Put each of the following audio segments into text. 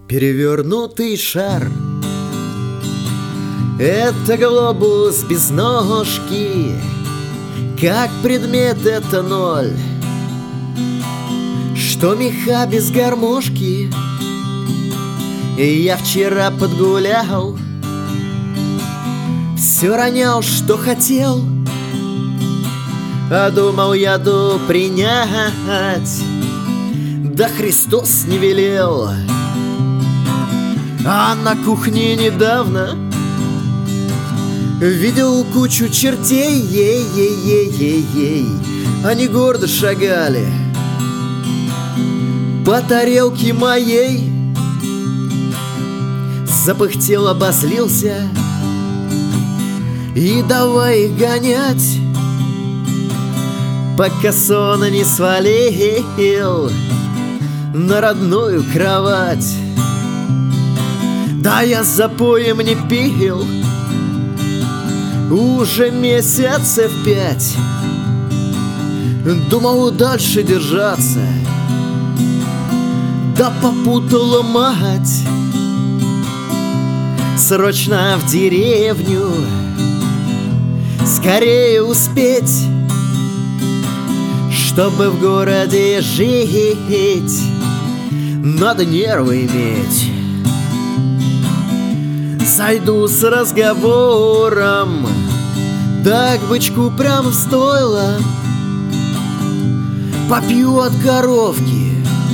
Перевернутый шар — это глобус без ножки, как предмет это ноль. Что меха без гармошки, и я вчера подгулял, все ронял, что хотел, а думал яду принять, да Христос не велел. А на кухне недавно видел кучу чертей, ей-ей-ей-ей-ей. Они гордо шагали по тарелке моей. Запыхтел, обозлился и давай их гонять, пока сон не свалил на родную кровать. Да я запоем не пил уже месяцев 5. Думал дальше держаться, да попутала мать. Срочно в деревню, скорее успеть, чтобы в городе жить, надо нервы иметь. Зайду с разговором, да к бычку прямо в стойло, попью от коровки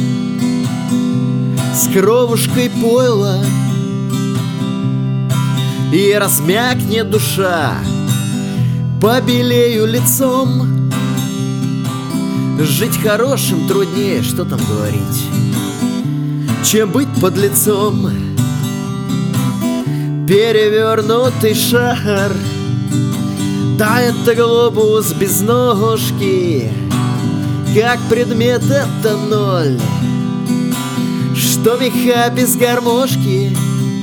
с кровушкой пойла, и размякнет душа, побелею лицом. Жить хорошим труднее, что там говорить, чем быть подлецом. Перевернутый шар, да это глобус без ножки, как предмет это ноль. Что меха без гармошки,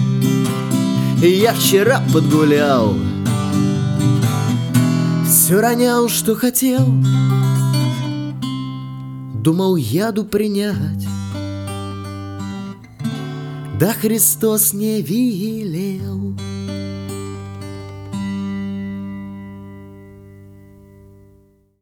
я вчера подгулял, все ронял, что хотел, думал яду принять, да Христос не велел.